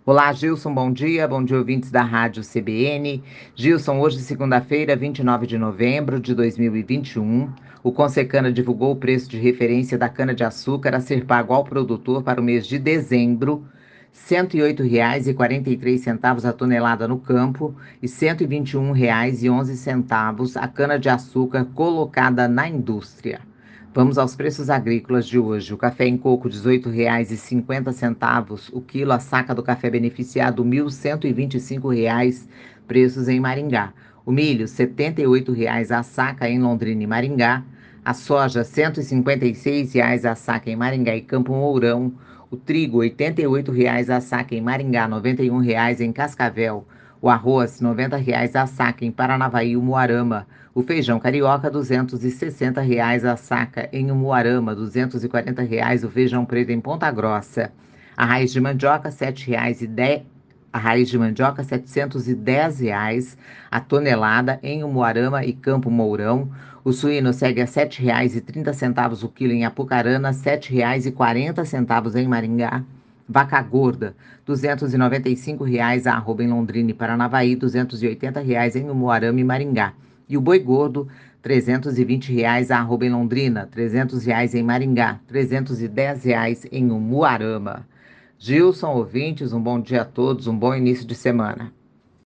Olá, Gilson, bom dia. Bom dia, ouvintes da Rádio CBN. Gilson, hoje, segunda-feira, 29 de novembro de 2021, o Consecana divulgou o preço de referência da cana-de-açúcar a ser pago ao produtor para o mês de dezembro, R$ 108,43 a tonelada no campo e R$ 121,11 a cana-de-açúcar colocada na indústria. Vamos aos preços agrícolas de hoje. O café em coco, R$ 18,50 o quilo. A saca do café beneficiado, R$ 1.125, preços em Maringá. O milho, R$ 78,00 a saca em Londrina e Maringá. A soja, R$ 156,00 a saca em Maringá e Campo Mourão. O trigo, R$ 88,00 a saca em Maringá, R$ 91,00 em Cascavel. O arroz, R$ 90,00 a saca em Paranavaí e Umuarama. O feijão carioca, R$ 260,00 a saca em Umuarama, R$ 240,00 o feijão preto em Ponta Grossa. A raiz de mandioca, R$ 7,10. A raiz de mandioca, R$ 710,00 a tonelada em Umuarama e Campo Mourão. O suíno segue a R$ 7,30 o quilo em Apucarana, R$ 7,40 em Maringá. Vaca gorda, R$ 295,00 a arroba em Londrina e Paranavaí, R$ 280,00 em Umuarama e Maringá. E o boi gordo, R$ 320,00 a arroba em Londrina, R$ 300,00 em Maringá, R$ 310,00 em Umuarama. Gilson, ouvintes, um bom dia a todos, um bom início de semana.